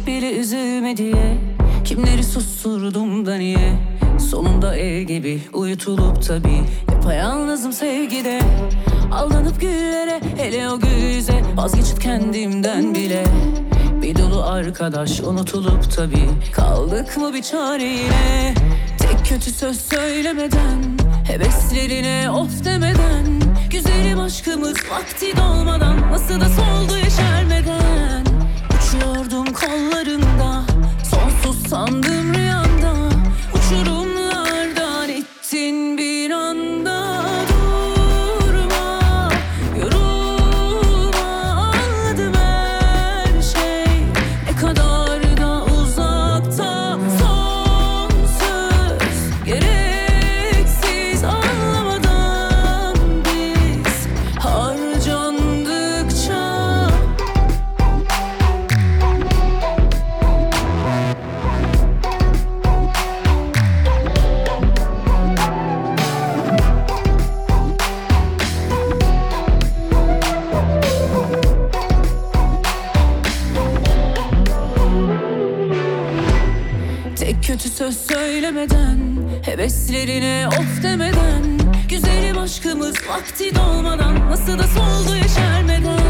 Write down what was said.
bile üzülme diye. Kimleri susturdum da niye? Sonunda el gibi uyutulup tabii yapayalnızım sevgide. Aldanıp güllere, hele o gül yüze, vazgeçip kendimden bile. Bir dolu arkadaş unutulup tabii kaldık mı bir çare yine? Tek kötü söz söylemeden, heveslerine of demeden, güzelim aşkımız vakti dolmadan nasıl da soldu yeşermeden. Uçuyordum kollarında, sonsuz sandım rüyamda, uçurumlardan ittin bir anda. Durma, yorulma, anladım her şey ne kadar da uzakta. Son söz gereksiz, anlamadan biz harcandıkça. Tek kötü söz söylemeden, heveslerine of demeden, güzelim aşkımız vakti dolmadan nasıl da soldu yeşermeden.